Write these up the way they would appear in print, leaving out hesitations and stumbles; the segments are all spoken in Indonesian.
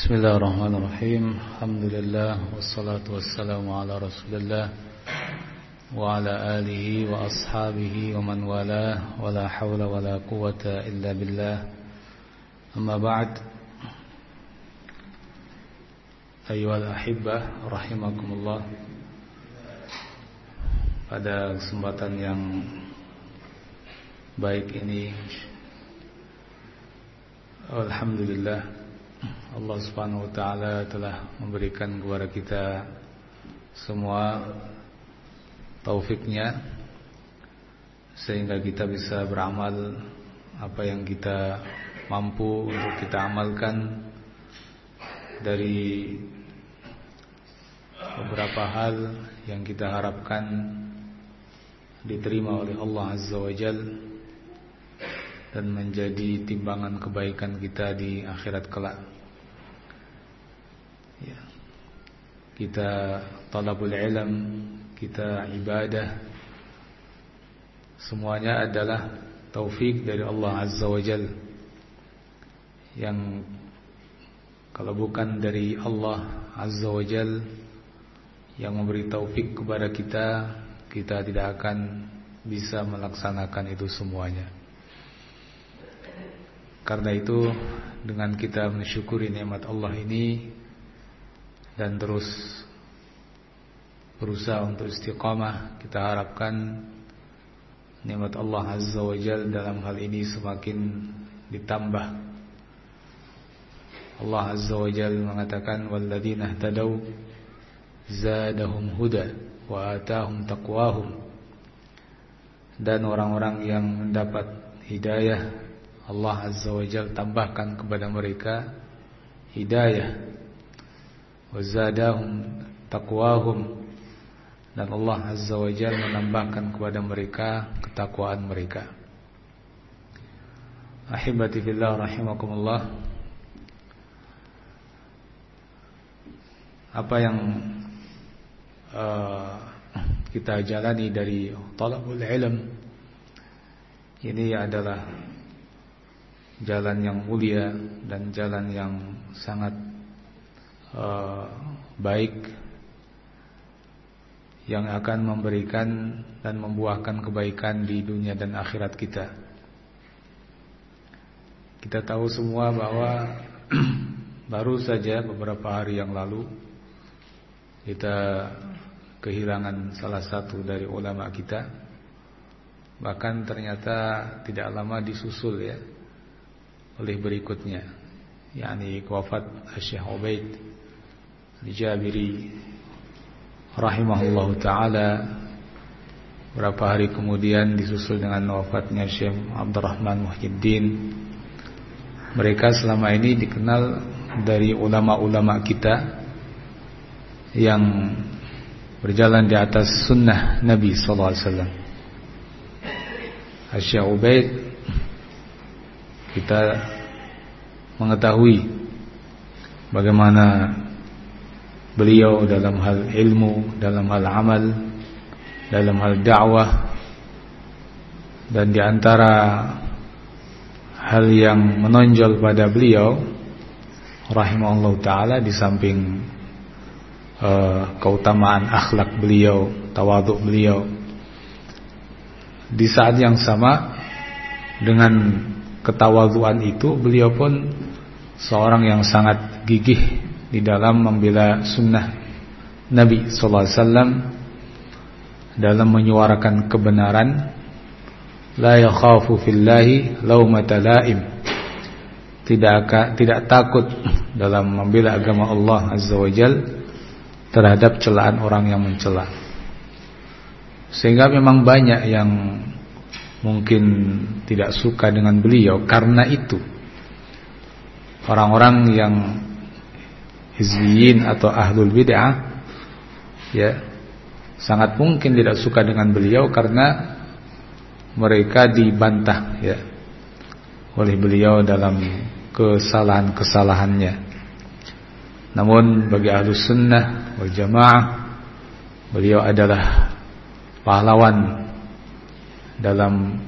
Bismillahirrahmanirrahim. Alhamdulillah wassalatu wassalamu ala Rasulillah wa ala alihi wa ashabihi wa man walah wa la hawla wa la quwwata illa billah. Amma ba'd. Ayyuhal ahibbah rahimakumullah. Pada kesempatan yang baik ini, alhamdulillah, Allah subhanahu wa ta'ala telah memberikan kepada kita semua taufiknya, sehingga kita bisa beramal apa yang kita mampu untuk kita amalkan dari beberapa hal yang kita harapkan diterima oleh Allah Azza wa Jal dan menjadi timbangan kebaikan kita di akhirat kelak. Ya. Kita talabul ilm, kita ibadah, semuanya adalah taufik dari Allah Azza wa Jal, yang kalau bukan dari Allah Azza wa Jal yang memberi taufik kepada kita, kita tidak akan bisa melaksanakan itu semuanya. Karena itu, dengan kita mensyukuri nikmat Allah ini dan terus berusaha untuk istiqamah, kita harapkan nikmat Allah Azza wa Jalla dalam hal ini semakin ditambah. Allah Azza wa Jalla mengatakan, walladzina ihtadaw zadahum huda wa atahum taqwahum. Dan orang-orang yang mendapat hidayah, Allah Azza wa Jalla tambahkan kepada mereka hidayah, wa zadahum taqwahum, dan Allah Azza wa Jalla menambahkan kepada mereka ketakwaan mereka. Ahibati fillah rahimakumullah. Apa yang kita jalani dari talabul ilm ini adalah jalan yang mulia dan jalan yang sangat baik, yang akan memberikan dan membuahkan kebaikan di dunia dan akhirat kita. Kita tahu semua bahwa baru saja beberapa hari yang lalu kita kehilangan salah satu dari ulama kita. Bahkan ternyata tidak lama disusul ya oleh berikutnya, yakni wafat Syekh Ubaid Al-Jabiri rahimahullahu ta'ala. Berapa hari kemudian disusul dengan wafatnya Syekh Abdurrahman Muhyiddin. Mereka selama ini dikenal dari ulama-ulama kita yang berjalan di atas sunnah Nabi sallallahu alaihi wasallam. Syekh Ubaid, kita mengetahui bagaimana beliau dalam hal ilmu, dalam hal amal, dalam hal dakwah. Dan di antara hal yang menonjol pada beliau rahimahullah ta'ala, di samping keutamaan akhlak beliau, tawadhu beliau, di saat yang sama dengan ketawadhuan itu, beliau pun seorang yang sangat gigih di dalam membela sunnah Nabi sallallahu alaihi wasallam, dalam menyuarakan kebenaran. La yakhafu fillahi laumata laim, tidak takut dalam membela agama Allah Azza wa Jalla terhadap celaan orang yang mencela. Sehingga memang banyak yang mungkin tidak suka dengan beliau karena itu. Orang-orang yang hizbiyin atau ahlul bid'ah ya, sangat mungkin tidak suka dengan beliau karena mereka dibantah ya oleh beliau dalam kesalahan-kesalahannya. Namun bagi ahlus sunnah wal jamaah, beliau adalah pahlawan dalam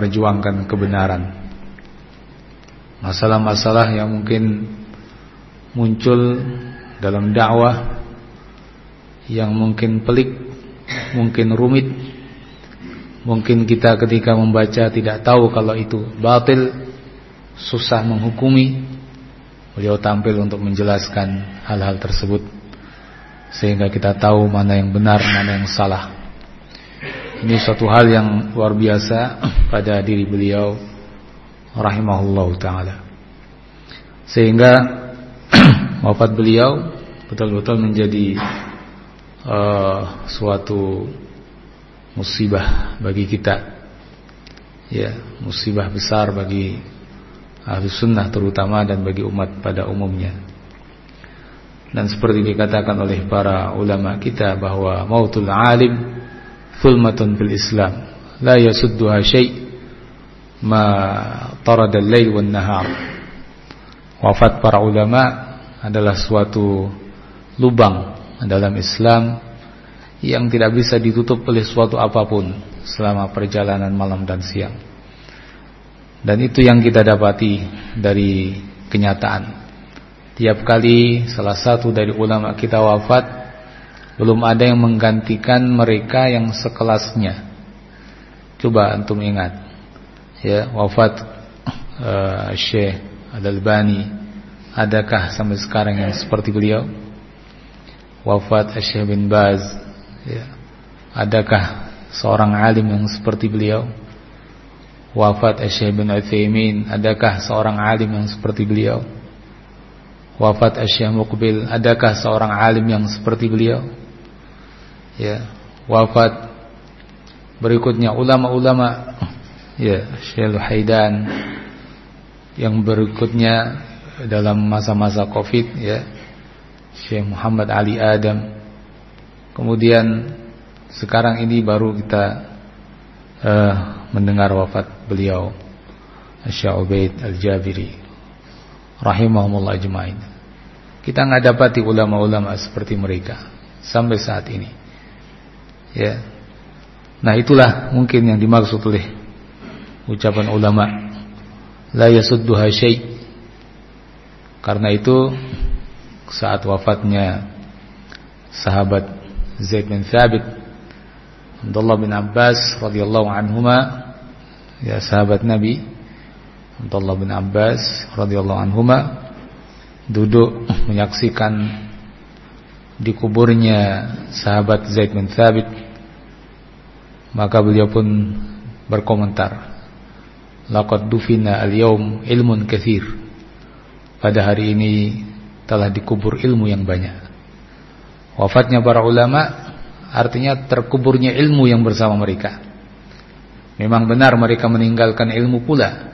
memperjuangkan kebenaran. Masalah-masalah yang mungkin muncul dalam dakwah yang mungkin pelik, mungkin rumit, mungkin kita ketika membaca tidak tahu kalau itu batil, susah menghukumi. Beliau tampil untuk menjelaskan hal-hal tersebut sehingga kita tahu mana yang benar, mana yang salah. Ini suatu hal yang luar biasa pada diri beliau rahimahullah ta'ala, sehingga wafat beliau betul-betul menjadi suatu musibah bagi kita, ya, musibah besar bagi Ahlus Sunnah terutama dan bagi umat pada umumnya. Dan seperti dikatakan oleh para ulama kita bahwa mautul alim zulmatun fil Islam la yasudduha syai' ma tarada al-lail wan nahar. Wafat para ulama adalah suatu lubang dalam Islam yang tidak bisa ditutup oleh suatu apapun selama perjalanan malam dan siang. Dan itu yang kita dapati dari kenyataan. Tiap kali salah satu dari ulama kita wafat, belum ada yang menggantikan mereka yang sekelasnya. Coba antum ingat, ya, wafat Syekh Al-Albani, adakah sampai sekarang yang seperti beliau? Wafat Syekh bin Baz, ya, adakah seorang alim yang seperti beliau? Wafat Syekh bin Utsaimin, adakah seorang alim yang seperti beliau? Wafat Syekh Muqbil, adakah seorang alim yang seperti beliau? Ya, wafat berikutnya ulama-ulama, ya, Syekh Al-Haidan, yang berikutnya dalam masa-masa Covid, ya, Syekh Muhammad Ali Adam. Kemudian sekarang ini baru kita mendengar wafat beliau Syekh Ubaid Al-Jabiri rahimahumullah ajma'in. Kita enggak dapati ulama-ulama seperti mereka sampai saat ini, ya. Nah, itulah mungkin yang dimaksud oleh ucapan ulama la yasudduha syai'. Karena itu saat wafatnya sahabat Zaid bin Thabit, Abdullah bin Abbas radhiyallahu anhuma, ya, sahabat Nabi Abdullah bin Abbas radhiyallahu anhuma duduk menyaksikan di kuburnya sahabat Zaid bin Thabit, maka beliau pun berkomentar, laqad dufina al-yawm ilmun katsir. Pada hari ini telah dikubur ilmu yang banyak. Wafatnya para ulama artinya terkuburnya ilmu yang bersama mereka. Memang benar mereka meninggalkan ilmu pula,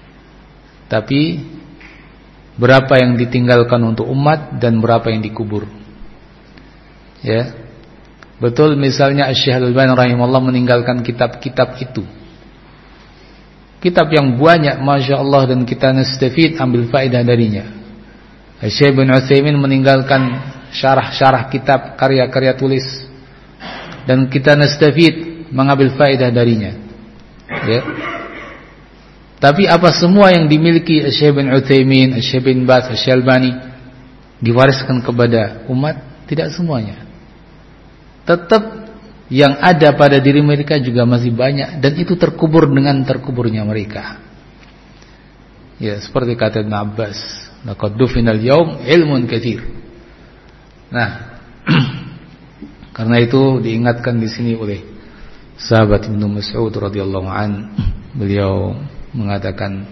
tapi berapa yang ditinggalkan untuk umat dan berapa yang dikubur, ya. Betul, misalnya Syekh Al-Albani rahimahullah meninggalkan kitab-kitab itu, kitab yang banyak, Masya Allah, dan kita nastafid, ambil faedah darinya. Syekh bin Utsaimin meninggalkan syarah-syarah kitab, karya-karya tulis, dan kita nastafid, mengambil faedah darinya, ya. Tapi apa semua yang dimiliki Syekh bin Utsaimin, Syekh bin Baz, Syekh Albani diwariskan kepada umat? Tidak semuanya. Tetap yang ada pada diri mereka juga masih banyak, dan itu terkubur dengan terkuburnya mereka. Ya, seperti kata Ibn Abbas, laqad dufinal yaum ilmun katsir. Nah, karena itu diingatkan di sini oleh sahabat Ibnu Mas'ud radhiyallahu an, beliau mengatakan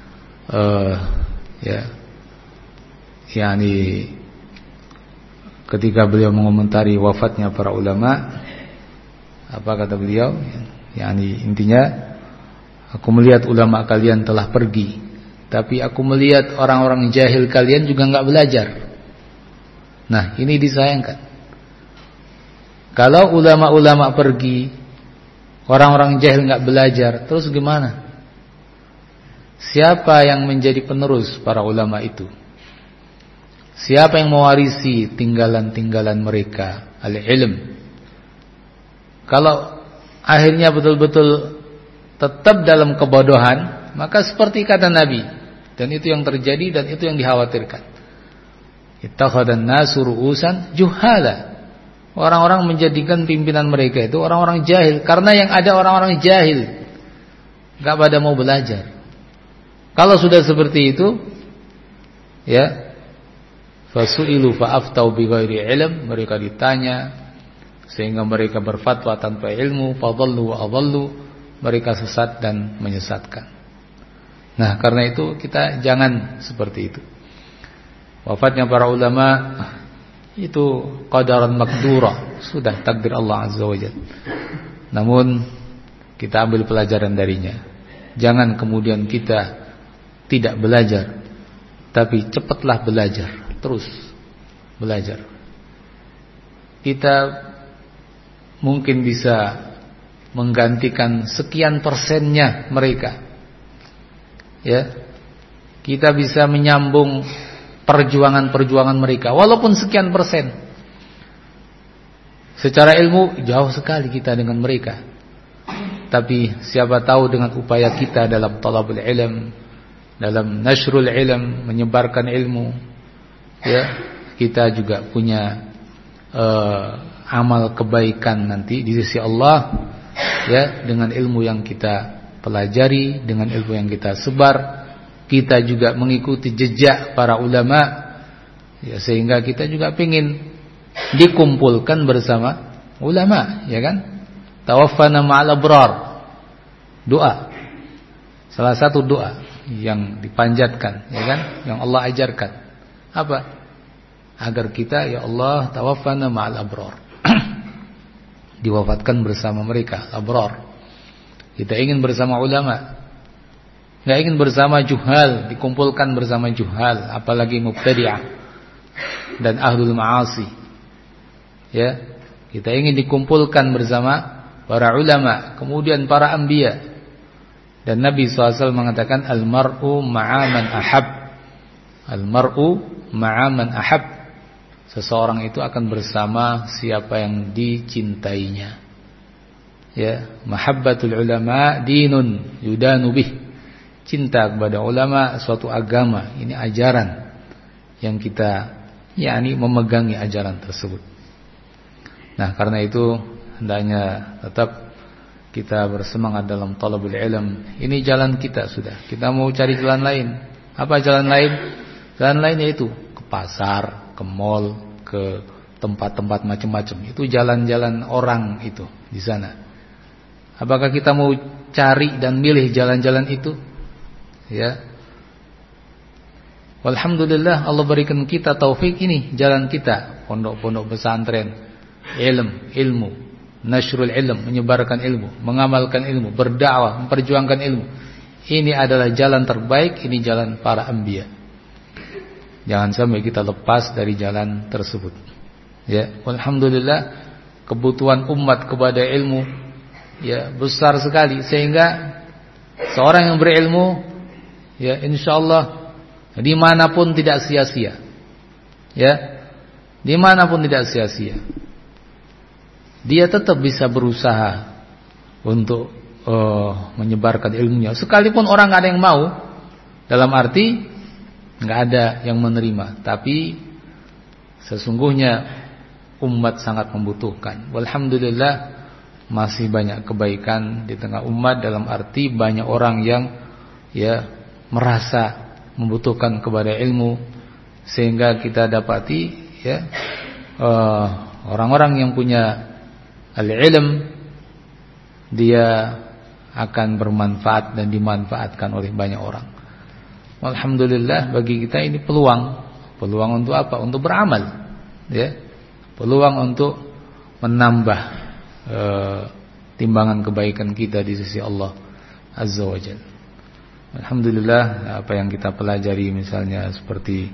yakni ketika beliau mengomentari wafatnya para ulama, apa kata beliau? Yakni intinya, aku melihat ulama kalian telah pergi, tapi aku melihat orang-orang jahil kalian juga enggak belajar. Nah, ini disayangkan. Kalau ulama-ulama pergi, orang-orang jahil enggak belajar, terus gimana? Siapa yang menjadi penerus para ulama itu? Siapa yang mewarisi tinggalan-tinggalan mereka, al-ilm? Kalau akhirnya betul-betul tetap dalam kebodohan, maka seperti kata Nabi, dan itu yang terjadi dan itu yang dikhawatirkan. Ittakhadhan nasu ru'usan juhala. Orang-orang menjadikan pimpinan mereka itu orang-orang jahil, karena yang ada orang-orang jahil, enggak pada mau belajar. Kalau sudah seperti itu, ya, fasu'ilu fa'aftau bighairi ilm, mereka ditanya sehingga mereka berfatwa tanpa ilmu, fadhallu wa adhallu, mereka sesat dan menyesatkan. Nah, karena itu kita jangan seperti itu. Wafatnya para ulama itu qadaran maqdura, sudah takdir Allah Azza wa Jalla. Namun kita ambil pelajaran darinya. Jangan kemudian kita tidak belajar, tapi cepatlah belajar, terus belajar. Kita mungkin bisa menggantikan sekian persennya mereka. Ya. Kita bisa menyambung perjuangan-perjuangan mereka walaupun sekian persen. Secara ilmu jauh sekali kita dengan mereka. Tapi siapa tahu dengan upaya kita dalam talabul ilm, dalam nashrul ilm, menyebarkan ilmu, ya, kita juga punya amal kebaikan nanti di sisi Allah, ya, dengan ilmu yang kita pelajari, dengan ilmu yang kita sebar. Kita juga mengikuti jejak para ulama, ya, sehingga kita juga ingin dikumpulkan bersama ulama, ya kan? Tawaffana ma'al abrar. Doa. Salah satu doa yang dipanjatkan, ya kan? Yang Allah ajarkan. Apa? Agar kita, ya Allah, tawaffana ma'al abrar. Diwafatkan bersama mereka, abrar. Kita ingin bersama ulama. Nggak ingin bersama juhal, dikumpulkan bersama juhal, apalagi mubtadi'ah dan ahlul ma'asi. Ya, kita ingin dikumpulkan bersama para ulama, kemudian para anbiya. Dan Nabi SAW mengatakan al-mar'u ma'aman ahab. Al-mar'u ma'aman ahab. Seseorang itu akan bersama siapa yang dicintainya. Ya, mahabbatul ulama dinun yudanu bih. Cinta kepada ulama suatu agama, ini ajaran yang kita memegangi ajaran tersebut. Nah, karena itu hendaknya tetap kita bersemangat dalam talabul ilm. Ini jalan kita sudah. Kita mau cari jalan lain. Apa jalan lain? Jalan lain yaitu ke pasar, ke mall, ke tempat-tempat macam-macam. Itu jalan-jalan orang itu di sana. Apakah kita mau cari dan milih jalan-jalan itu? Ya. Walhamdulillah Allah berikan kita taufik, ini jalan kita, pondok-pondok pesantren, ilmu, nashrul ilm, menyebarkan ilmu, mengamalkan ilmu, berdakwah, memperjuangkan ilmu. Ini adalah jalan terbaik, ini jalan para anbiya. Jangan sampai kita lepas dari jalan tersebut. Ya, walhamdulillah kebutuhan umat kepada ilmu, ya, besar sekali, sehingga seorang yang berilmu, ya, insyaallah dimanapun tidak sia-sia. Ya, dimanapun tidak sia-sia. Dia tetap bisa berusaha untuk menyebarkan ilmunya. Sekalipun orang nggak ada yang mau, dalam arti nggak ada yang menerima, tapi sesungguhnya umat sangat membutuhkan. Walhamdulillah masih banyak kebaikan di tengah umat, dalam arti banyak orang yang, ya, merasa membutuhkan kepada ilmu, sehingga kita dapati, ya, orang-orang yang punya al-ilm, dia akan bermanfaat dan dimanfaatkan oleh banyak orang. Alhamdulillah bagi kita ini peluang untuk apa? Untuk beramal, ya, peluang untuk menambah timbangan kebaikan kita di sisi Allah Azza wa Jalla. Alhamdulillah apa yang kita pelajari, misalnya seperti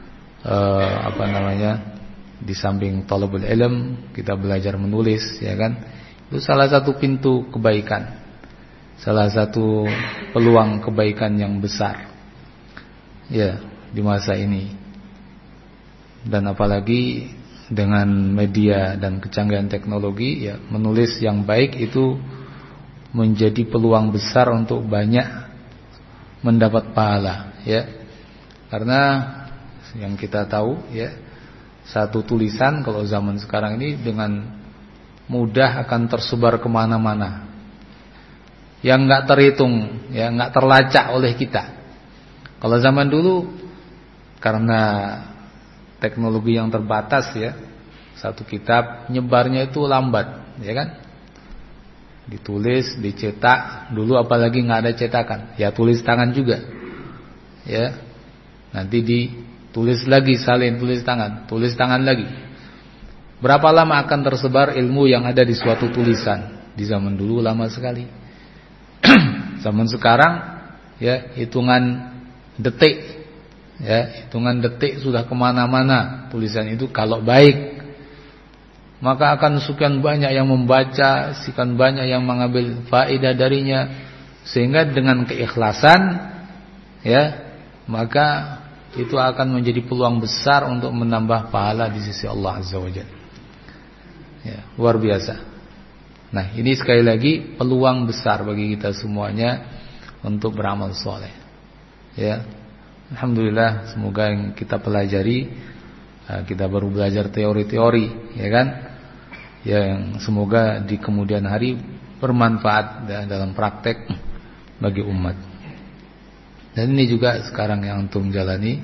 di samping talabul ilm kita belajar menulis, ya kan? Itu salah satu pintu kebaikan, salah satu peluang kebaikan yang besar, ya, di masa ini. Dan apalagi dengan media dan kecanggihan teknologi, ya, menulis yang baik itu menjadi peluang besar untuk banyak mendapat pahala, ya. Karena yang kita tahu ya, satu tulisan kalau zaman sekarang ini dengan mudah akan tersebar kemana-mana, yang nggak terhitung, ya nggak terlacak oleh kita. Kalau zaman dulu karena teknologi yang terbatas ya, satu kitab nyebarnya itu lambat, ya kan? Ditulis, dicetak, dulu apalagi nggak ada cetakan, ya tulis tangan juga, ya. Nanti ditulis lagi, salin tulis tangan lagi. Berapa lama akan tersebar ilmu yang ada di suatu tulisan? Di zaman dulu lama sekali. Zaman sekarang ya hitungan detik, ya hitungan detik sudah kemana-mana tulisan itu. Kalau baik, maka akan sekian banyak yang membaca, sekian banyak yang mengambil faedah darinya, sehingga dengan keikhlasan ya, maka itu akan menjadi peluang besar untuk menambah pahala di sisi Allah Azza wa Jalla. Ya, luar biasa. Nah, ini sekali lagi peluang besar bagi kita semuanya untuk beramal soleh. Ya, alhamdulillah, semoga yang kita pelajari, kita baru belajar teori-teori, ya kan? Yang semoga di kemudian hari bermanfaat dalam praktek bagi umat. Dan ini juga sekarang yang antum jalani,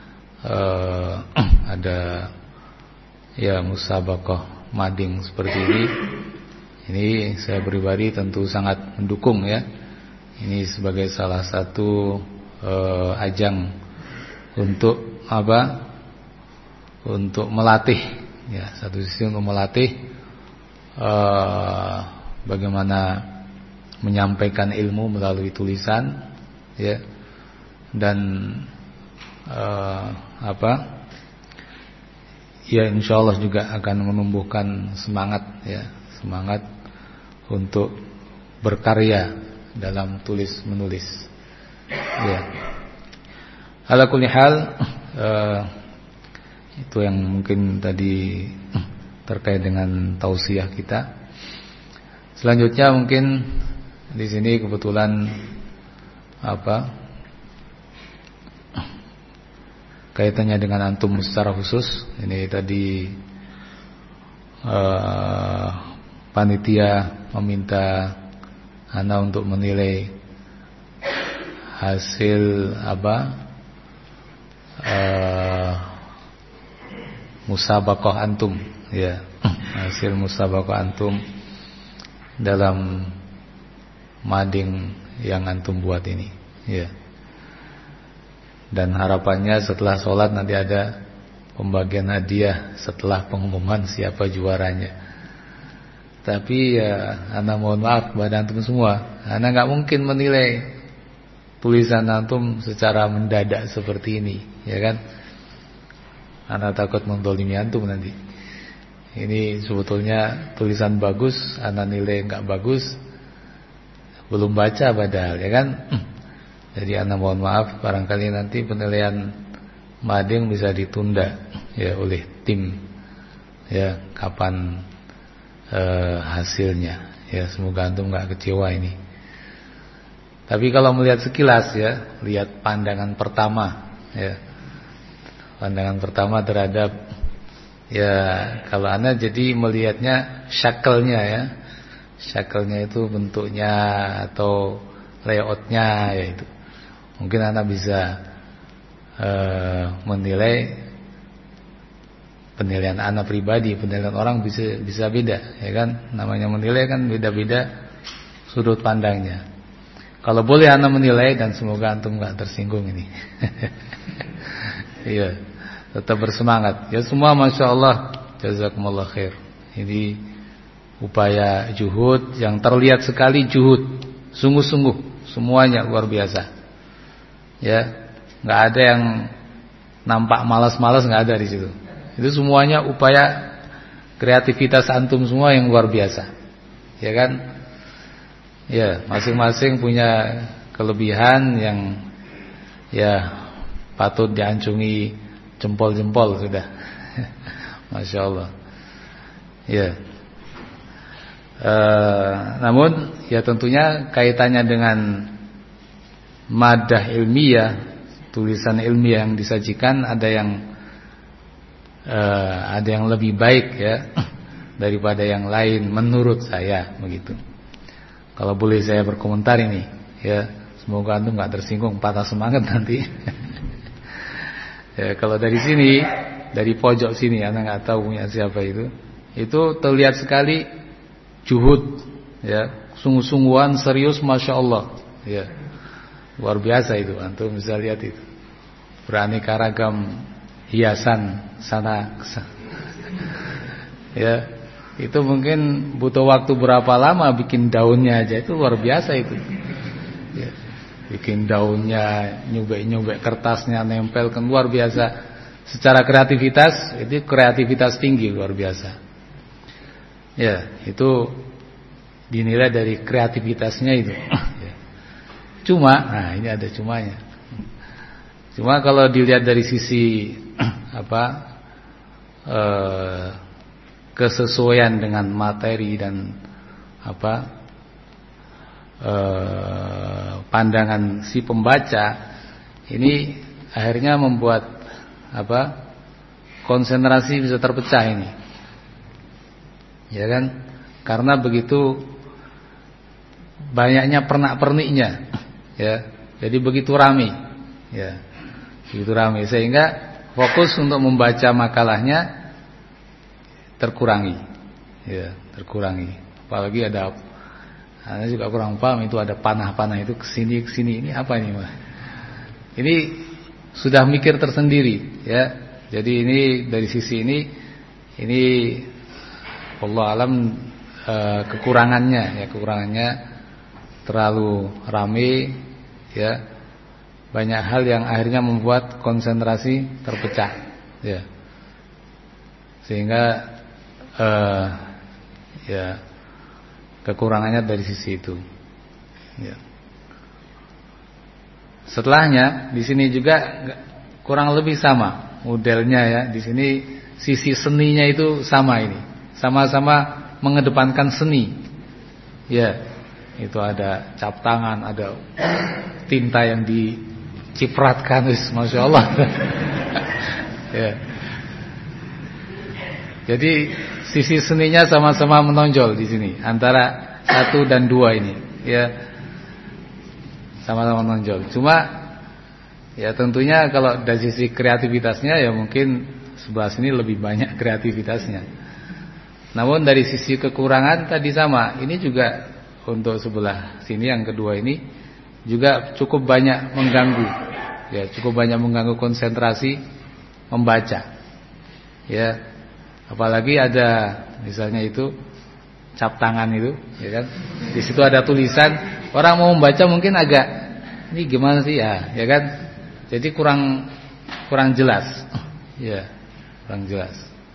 ada ya musabaqah mading seperti ini. Ini saya pribadi tentu sangat mendukung ya. Ini sebagai salah satu ajang untuk apa? Untuk melatih ya, satu sisi untuk melatih bagaimana menyampaikan ilmu melalui tulisan ya, dan ya insyaallah juga akan menumbuhkan semangat ya, semangat untuk berkarya dalam tulis menulis ya. Ala kulli hal, itu yang mungkin tadi terkait dengan tausiah kita. Selanjutnya mungkin di sini kebetulan kaitannya dengan antum secara khusus. Ini tadi panitia meminta ana untuk menilai hasil musabaqah antum ya, hasil musabaqah antum dalam mading yang antum buat ini ya. Dan harapannya setelah sholat nanti ada pembagian hadiah setelah pengumuman siapa juaranya. Tapi ya, ana mohon maaf kepada antum semua, ana nggak mungkin menilai tulisan antum secara mendadak seperti ini, ya kan? Ana takut mendolimi antum nanti. Ini sebetulnya tulisan bagus, ana nilai nggak bagus, belum baca padahal, ya kan? Jadi ana mohon maaf, barangkali nanti penilaian mading bisa ditunda ya oleh tim ya, kapan hasilnya ya. Semoga antum nggak kecewa ini. Tapi kalau melihat sekilas ya, lihat pandangan pertama ya, pandangan pertama terhadap ya, kalau ana jadi melihatnya syakelnya ya, syakelnya itu bentuknya atau layoutnya ya, itu mungkin ana bisa menilai. Penilaian ana pribadi, penilaian orang bisa beda, ya kan? Namanya menilai kan beda-beda sudut pandangnya. Kalau boleh ana menilai, dan semoga antum nggak tersinggung ini. Iya, tetap bersemangat. Ya semua, masya Allah, jazakumullah khair. Ini upaya juhud yang terlihat sekali, juhud sungguh-sungguh, semuanya luar biasa. Ya, nggak ada yang nampak malas-malas, nggak ada di situ. Itu semuanya upaya kreativitas antum semua yang luar biasa, ya kan? Ya, masing-masing punya kelebihan yang ya patut diancungi jempol-jempol sudah. Masya Allah. Ya. Namun ya tentunya kaitannya dengan madah ilmiah, tulisan ilmiah yang disajikan ada yang lebih baik ya daripada yang lain menurut saya begitu. Kalau boleh saya berkomentar ini ya, semoga antum nggak tersinggung, patah semangat nanti. Ya, kalau dari sini, dari pojok sini, anda nggak tahu punya siapa itu terlihat sekali juhud ya, sungguh-sungguhan serius, masya Allah ya, luar biasa itu, antum bisa lihat itu, beraneka ragam hiasan sana ya, itu mungkin butuh waktu berapa lama bikin daunnya aja, itu luar biasa itu ya. Bikin daunnya, nyubek-nyubek kertasnya, nempelkan, luar biasa. Secara kreativitas, itu kreativitas tinggi, luar biasa ya, itu dinilai dari kreativitasnya itu ya. Cuma, nah ini ada cumanya. Cuma kalau dilihat dari sisi kesesuaian dengan materi dan pandangan si pembaca, ini akhirnya membuat konsentrasi bisa terpecah ini, ya kan? Karena begitu banyaknya pernak-perniknya, ya. Jadi begitu ramai, ya, begitu ramai sehingga fokus untuk membaca makalahnya terkurangi, ya, terkurangi. Apalagi Anda juga kurang paham, itu ada panah-panah itu kesini ini apa ini, Mas? Ini sudah mikir tersendiri, ya. Jadi ini dari sisi ini Allah alam kekurangannya terlalu ramai, ya. Banyak hal yang akhirnya membuat konsentrasi terpecah, ya. Sehingga ya kekurangannya dari sisi itu, ya. Setelahnya di sini juga kurang lebih sama modelnya ya. Di sini sisi seninya itu sama ini. Sama-sama mengedepankan seni. Ya. Itu ada cap tangan, ada tinta yang dicipratkan, Masya Allah. Ya. Jadi sisi seninya sama-sama menonjol di sini antara 1 dan 2 ini, ya. Sama-sama menonjol. Cuma ya tentunya kalau dari sisi kreativitasnya ya mungkin sebelah sini lebih banyak kreativitasnya. Namun dari sisi kekurangan tadi sama. Ini juga untuk sebelah sini yang kedua ini juga cukup banyak mengganggu. Ya, cukup banyak mengganggu konsentrasi membaca. Ya. Apalagi ada misalnya itu cap tangan itu, ya kan? Di situ ada tulisan, orang mau membaca mungkin agak ini gimana sih ya kan? Jadi kurang jelas. Ya, kurang jelas.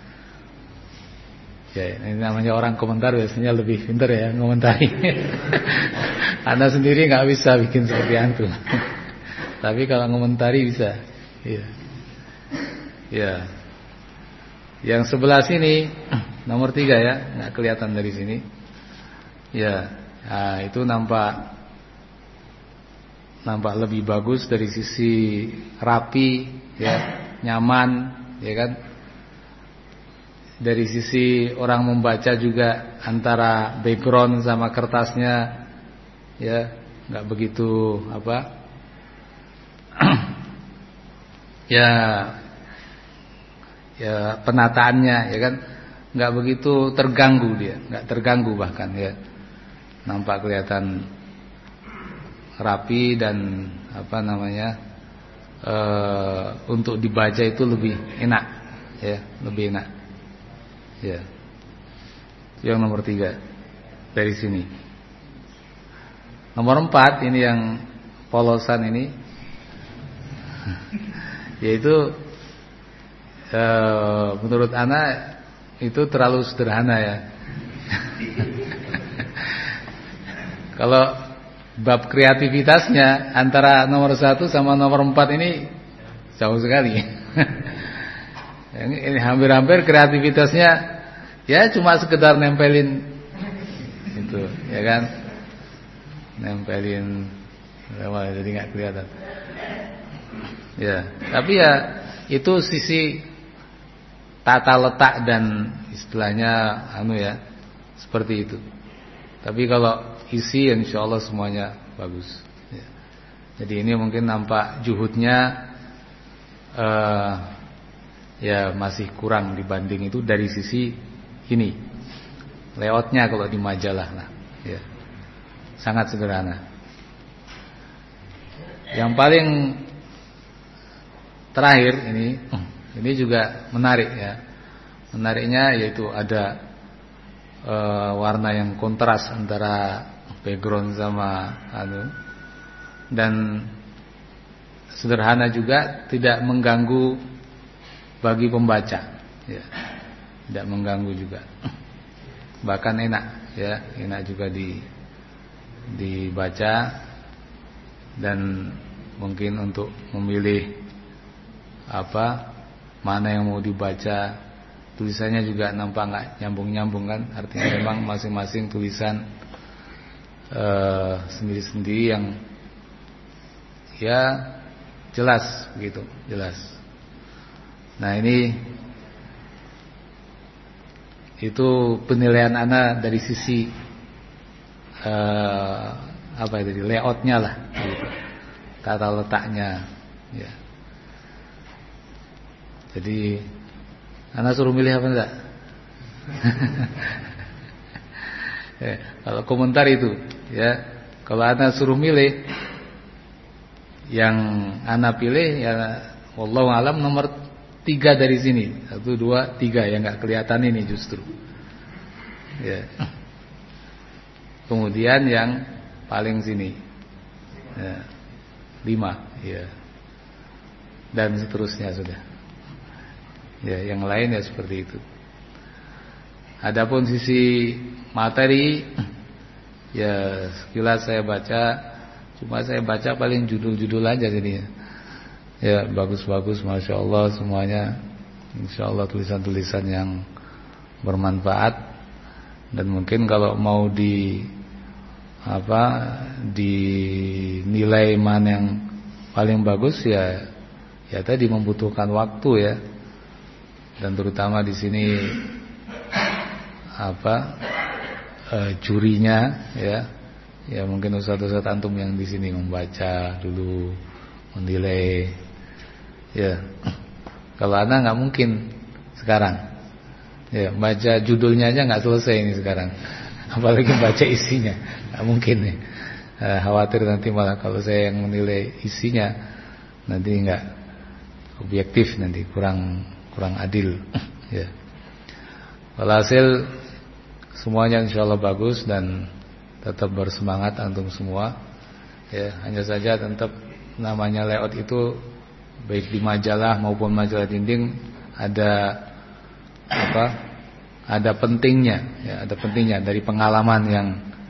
Ya, ini namanya orang komentar biasanya lebih pintar ya ngomentari. Anda sendiri nggak bisa bikin seperti antum. Tapi kalau ngomentari bisa. Iya. Ya. Yang sebelah sini nomor 3 ya, nggak kelihatan dari sini. Ya, nah, itu nampak lebih bagus dari sisi rapi, ya, nyaman, ya kan. Dari sisi orang membaca juga antara background sama kertasnya, ya, nggak begitu ya penataannya, ya kan, nggak begitu terganggu dia, nggak terganggu bahkan, ya, nampak kelihatan rapi dan untuk dibaca itu lebih enak, ya, lebih enak, ya. Yang nomor 3 dari sini. Nomor 4 ini yang polosan ini, yaitu menurut ana itu terlalu sederhana ya. Kalau bab kreativitasnya antara nomor 1 sama nomor 4 ini jauh sekali. Ini hampir-hampir kreativitasnya ya cuma sekedar nempelin itu, ya kan? Nempelin jadi nggak kelihatan. Ya, tapi ya itu sisi tata letak dan istilahnya ya, seperti itu. Tapi kalau isi insyaallah semuanya bagus. Ya. Jadi ini mungkin nampak juhudnya ya masih kurang dibanding itu dari sisi ini. Layoutnya kalau di majalah lah, ya. Sangat sederhana. Yang paling terakhir ini juga menarik ya. Menariknya yaitu ada warna yang kontras antara background sama dan sederhana juga, tidak mengganggu bagi pembaca ya. Tidak mengganggu juga. Bahkan enak ya, enak juga dibaca dan mungkin untuk memilih mana yang mau dibaca. Tulisannya juga nampak nggak nyambung-nyambung kan, artinya memang masing-masing tulisan sendiri-sendiri yang ya jelas begitu, jelas. Nah ini itu penilaian ana dari sisi layoutnya lah, gitu. Tata letaknya ya. Jadi ana suruh milih apa enggak? Kalau komentar itu ya, kalau ana suruh milih, yang ana pilih ya wallahu alam nomor 3 dari sini. 1, 2, 3 yang enggak kelihatan ini justru. Ya. Kemudian yang paling sini. Ya. 5 ya. Dan seterusnya sudah. Ya, yang lain ya seperti itu. Adapun sisi materi ya sekilas saya baca, cuma saya baca paling judul-judul aja jadinya. Ya, bagus-bagus Masya Allah semuanya. Insya Allah tulisan-tulisan yang bermanfaat. Dan mungkin kalau mau dinilai mana yang paling bagus ya tadi membutuhkan waktu ya. Dan terutama di sini jurinya ya mungkin ustaz-ustaz antum yang di sini membaca dulu, menilai ya. Kalau ana nggak mungkin sekarang ya, baca judulnya aja nggak selesai ini sekarang, apalagi baca isinya, nggak mungkin nih. Khawatir nanti malah kalau saya yang menilai isinya nanti nggak objektif, nanti kurang adil ya. Walhasil semuanya insyaallah bagus dan tetap bersemangat antum semua ya. Hanya saja tetap namanya layout itu baik di majalah maupun majalah dinding ada pentingnya ya, ada pentingnya dari pengalaman yang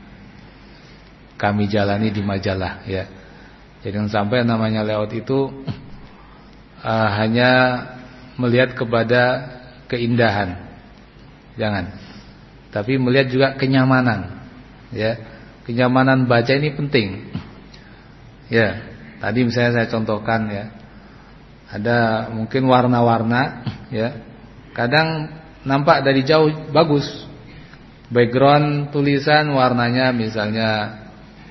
kami jalani di majalah ya. Jangan sampai namanya layout itu hanya melihat kepada keindahan, jangan. Tapi melihat juga kenyamanan, ya. Kenyamanan baca ini penting. Ya, tadi misalnya saya contohkan ya, ada mungkin warna-warna, ya. Kadang nampak dari jauh bagus, background tulisan warnanya misalnya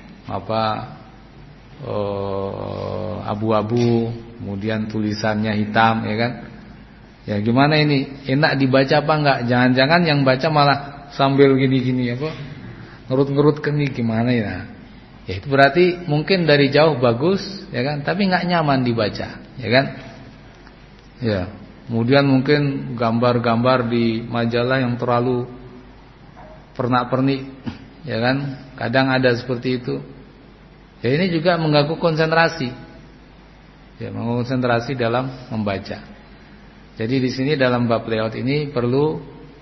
abu-abu, kemudian tulisannya hitam, ya kan? Ya gimana ini? Enak dibaca apa enggak? Jangan-jangan yang baca malah sambil gini-gini ngerut-ngerut ini gimana ya? Ya itu berarti mungkin dari jauh bagus, ya kan? Tapi enggak nyaman dibaca, ya kan? Ya. Kemudian mungkin gambar-gambar di majalah yang terlalu pernak-pernik, ya kan? Kadang ada seperti itu. Ya ini juga mengganggu konsentrasi. Ya, mengganggu konsentrasi dalam membaca. Jadi di sini dalam bab layout ini perlu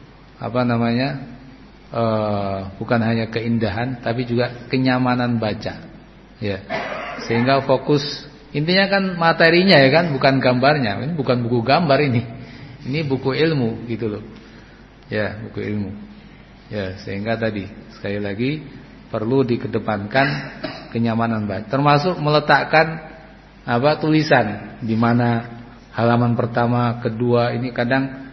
bukan hanya keindahan tapi juga kenyamanan baca. Ya. Sehingga fokus, intinya kan materinya ya kan, bukan gambarnya. Ini bukan buku gambar ini. Ini buku ilmu gitu loh. Ya, buku ilmu. Ya, sehingga tadi sekali lagi perlu dikedepankan kenyamanan baca. Termasuk meletakkan tulisan, di mana halaman pertama, kedua ini kadang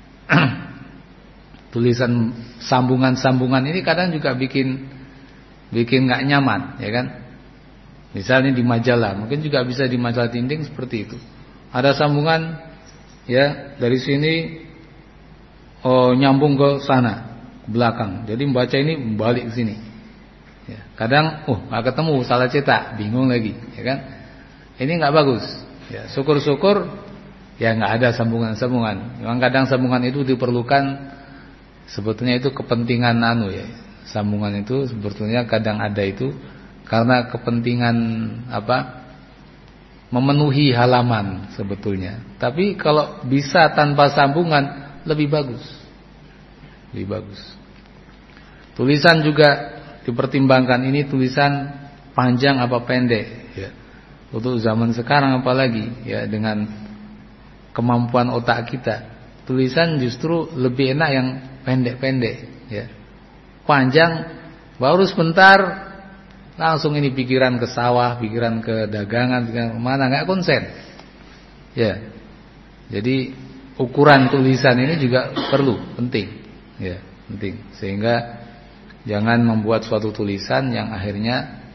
tulisan sambungan-sambungan ini kadang juga bikin nggak nyaman, ya kan? Misalnya di majalah, mungkin juga bisa di majalah dinding seperti itu. Ada sambungan, ya, dari sini nyambung ke sana, ke belakang. Jadi membaca ini balik ke sini. Ya, kadang nggak ketemu, salah cetak, bingung lagi, ya kan? Ini nggak bagus. Ya, syukur-syukur ya nggak ada sambungan-sambungan. Memang kadang sambungan itu diperlukan, sebetulnya itu kepentingan ya. Sambungan itu sebetulnya kadang ada itu karena kepentingan memenuhi halaman sebetulnya. Tapi kalau bisa tanpa sambungan lebih bagus. Lebih bagus. Tulisan juga dipertimbangkan, ini tulisan panjang apa pendek, ya. Untuk zaman sekarang apalagi, ya, dengan kemampuan otak kita, tulisan justru lebih enak yang pendek-pendek, ya. Panjang baru sebentar langsung ini pikiran ke sawah, pikiran ke dagangan, pikiran kemana, nggak konsen, ya. Jadi ukuran tulisan ini juga penting, ya, penting. Sehingga jangan membuat suatu tulisan yang akhirnya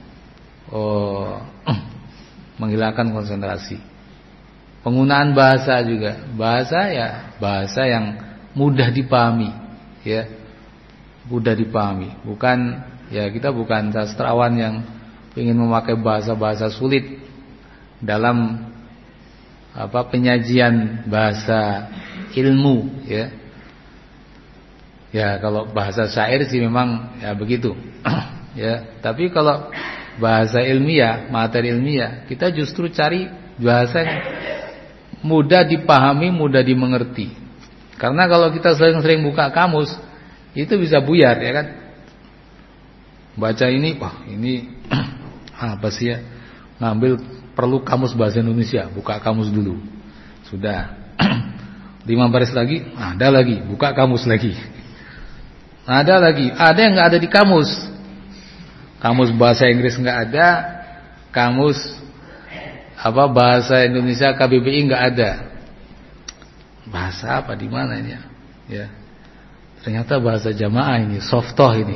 menghilangkan konsentrasi. Penggunaan bahasa juga, bahasa yang mudah dipahami, ya. Mudah dipahami. Bukan, ya, kita bukan sastrawan yang ingin memakai bahasa-bahasa sulit dalam penyajian bahasa ilmu, ya. Ya, kalau bahasa syair sih memang ya begitu. Ya, tapi kalau bahasa ilmiah, materi ilmiah, kita justru cari bahasa yang mudah dipahami, mudah dimengerti. Karena kalau kita sering-sering buka kamus, itu bisa buyar, ya kan? Baca ini, ini apa sih, ya? Ngambil perlu kamus bahasa Indonesia, buka kamus dulu. Sudah. 5 baris lagi, ada lagi, buka kamus lagi. Ada lagi, ada yang enggak ada di kamus. Kamus bahasa Inggris enggak ada, kamus bahasa Indonesia KBBI enggak ada. Bahasa apa di mana ini, ya? Ternyata bahasa jamaah ini, softoh ini.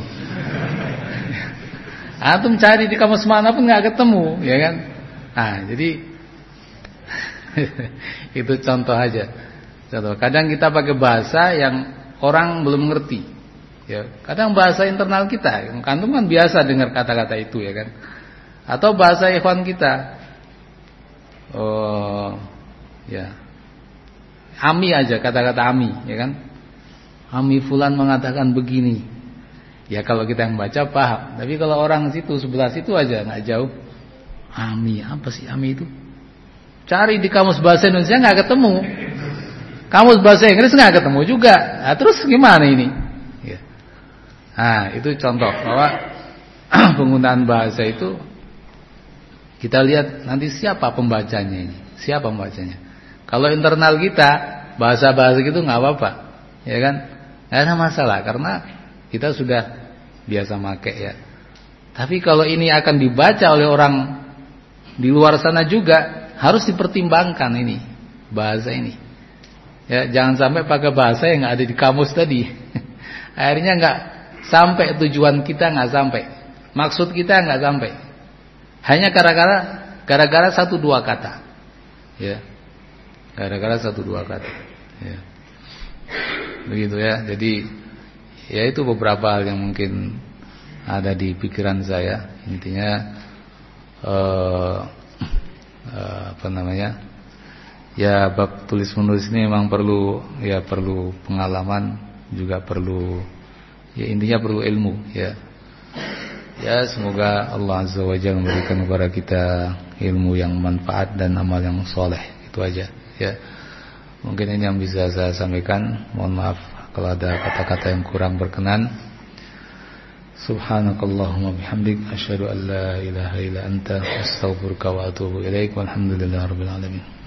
Antum cari di kamus mana pun enggak ketemu, ya kan? Nah, jadi itu contoh aja. Contoh. Kadang kita pakai bahasa yang orang belum ngerti. Ya, kadang bahasa internal kita, antum kan biasa dengar kata-kata itu, ya kan? Atau bahasa ikhwan kita. Ya. Ami aja, kata-kata ami, ya kan? Ami fulan mengatakan begini. Ya, kalau kita yang baca paham. Tapi kalau orang situ sebelah situ aja nggak jauh. Ami, apa sih ami itu? Cari di kamus bahasa Indonesia nggak ketemu. Kamus bahasa Inggris nggak ketemu juga. Nah, terus gimana ini? Ya. Nah, itu contoh bahwa penggunaan bahasa itu kita lihat nanti siapa pembacanya ini. Siapa pembacanya? Kalau internal kita bahasa-bahasa gitu nggak apa-apa, ya kan? Nggak ada masalah karena kita sudah biasa make, ya. Tapi kalau ini akan dibaca oleh orang di luar sana juga harus dipertimbangkan ini bahasa ini. Ya, jangan sampai pakai bahasa yang nggak ada di kamus tadi. Akhirnya nggak sampai tujuan kita, nggak sampai maksud kita, nggak sampai. Hanya gara-gara 1-2 kata, ya. Gara-gara 1-2 kata, ya. Begitu, ya. Jadi ya itu beberapa hal yang mungkin ada di pikiran saya. Intinya ya, bab tulis menulis ini memang perlu pengalaman, juga perlu, ya, intinya perlu ilmu, ya. Ya, semoga Allah Azza wa Jalla memberikan kepada kita ilmu yang manfaat dan amal yang soleh. Itu aja, ya. Mungkin ini yang bisa saya sampaikan. Mohon maaf kalau ada kata-kata yang kurang berkenan. Subhanakallahumma bihamdik asyhadu an la ilaha illa anta astaghfiruka wa atubu ilaik. Walhamdulillahirabbil alamin.